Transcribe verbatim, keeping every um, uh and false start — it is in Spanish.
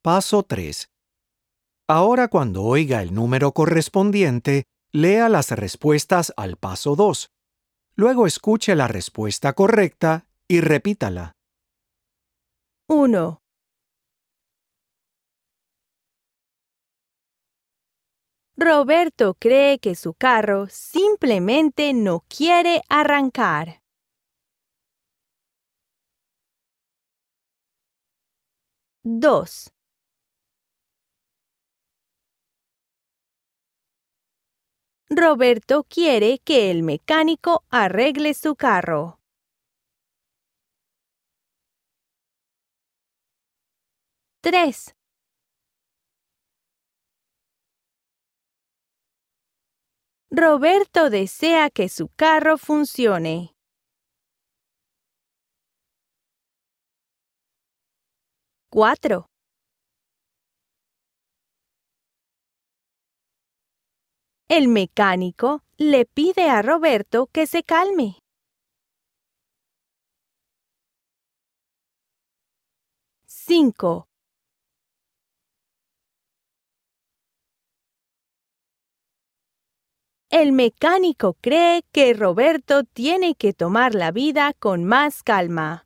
Paso tres. Ahora cuando oiga el número correspondiente, lea las respuestas al paso dos. Luego escuche la respuesta correcta y repítala. uno. Roberto cree que su carro simplemente no quiere arrancar. dos. Roberto quiere que el mecánico arregle su carro. tres. Roberto desea que su carro funcione. cuatro. El mecánico le pide a Roberto que se calme. cinco. El mecánico cree que Roberto tiene que tomar la vida con más calma.